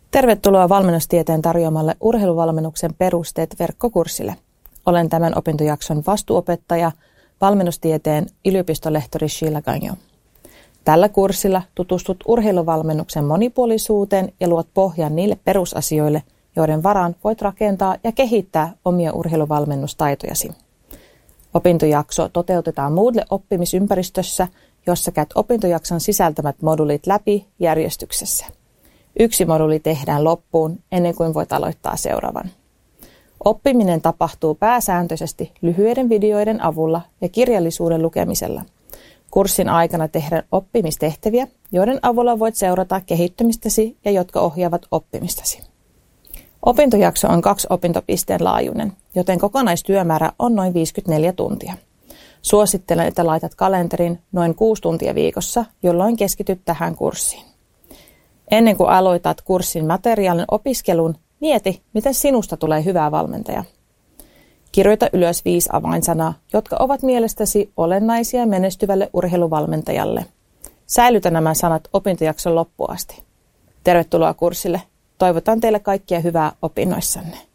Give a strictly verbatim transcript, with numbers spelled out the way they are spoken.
Tervetuloa valmennustieteen tarjoamalle urheiluvalmennuksen perusteet verkkokurssille. Olen tämän opintojakson vastuuopettaja, valmennustieteen yliopistolehtori Sheila Gagnon. Tällä kurssilla tutustut urheiluvalmennuksen monipuolisuuteen ja luot pohjan niille perusasioille, joiden varaan voit rakentaa ja kehittää omia urheiluvalmennustaitojasi. Opintojakso toteutetaan Moodle-oppimisympäristössä, jossa käyt opintojakson sisältämät moduulit läpi järjestyksessä. Yksi moduuli tehdään loppuun ennen kuin voit aloittaa seuraavan. Oppiminen tapahtuu pääsääntöisesti lyhyiden videoiden avulla ja kirjallisuuden lukemisella. Kurssin aikana tehdään oppimistehtäviä, joiden avulla voit seurata kehittymistäsi ja jotka ohjaavat oppimistasi. Opintojakso on kaksi opintopisteen laajuinen, joten kokonaistyömäärä on noin viisikymmentäneljä tuntia. Suosittelen, että laitat kalenterin noin kuusi tuntia viikossa, jolloin keskityt tähän kurssiin. Ennen kuin aloitat kurssin materiaalin opiskelun, mieti, miten sinusta tulee hyvä valmentaja. Kirjoita ylös viisi avainsanaa, jotka ovat mielestäsi olennaisia menestyvälle urheiluvalmentajalle. Säilytä nämä sanat opintojakson loppuun asti. Tervetuloa kurssille. Toivotan teille kaikkia hyvää opinnoissanne.